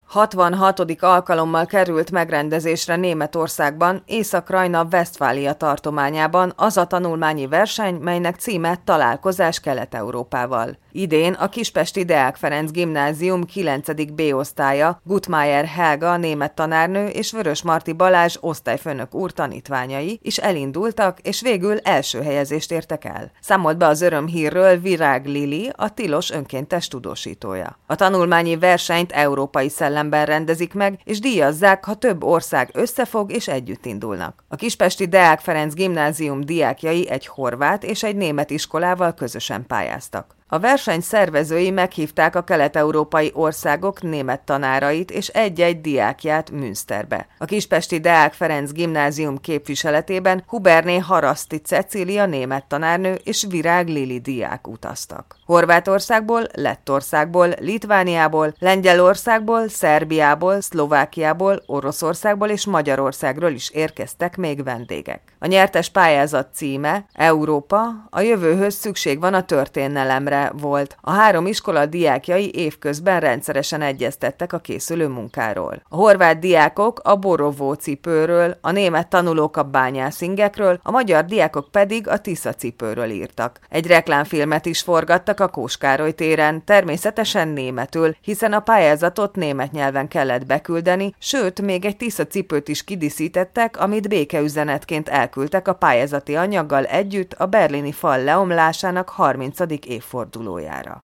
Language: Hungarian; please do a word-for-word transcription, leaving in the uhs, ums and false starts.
hatvanhatodik alkalommal került megrendezésre Németországban, Észak-Rajna-Vesztfália tartományában az a tanulmányi verseny, melynek címe Találkozás Kelet-Európával. Idén a kispesti Deák Ferenc Gimnázium kilencedik B osztálya, Guttmeier Helga német tanárnő és Vörösmarty Balázs osztályfőnök úr tanítványai is elindultak, és végül első helyezést értek el. Számolt be az örömhírről Virág Lili, a Tilos önkéntes tudósítója. A tanulmányi versenyt európai szellemben rendezik meg, és díjazzák, ha több ország összefog és együtt indulnak. A kispesti Deák Ferenc Gimnázium diákjai egy horvát és egy német iskolával közösen pályáztak. A verseny szervezői meghívták a kelet-európai országok német tanárait és egy-egy diákját Münsterbe. A kispesti Deák Ferenc Gimnázium képviseletében Huberné Haraszti Cecília német tanárnő és Virág Lili diák utaztak. Horvátországból, Lettországból, Litvániából, Lengyelországból, Szerbiából, Szlovákiából, Oroszországból és Magyarországról is érkeztek még vendégek. A nyertes pályázat címe Európa, a jövőhöz szükség van a történelemre volt. A három iskola diákjai évközben rendszeresen egyeztettek a készülő munkáról. A horvát diákok a Borovó cipőről, a német tanulók a bányászingekről, a magyar diákok pedig a Tisza cipőről írtak. Egy reklámfilmet is forgattak a Kós Károly téren, természetesen németül, hiszen a pályázatot német nyelven kellett beküldeni, sőt, még egy Tisza cipőt is kidíszítettek, amit békeüzenetként elküldtek a pályázati anyaggal együtt a berlini fal leomlásának harmincadik évfordulójára.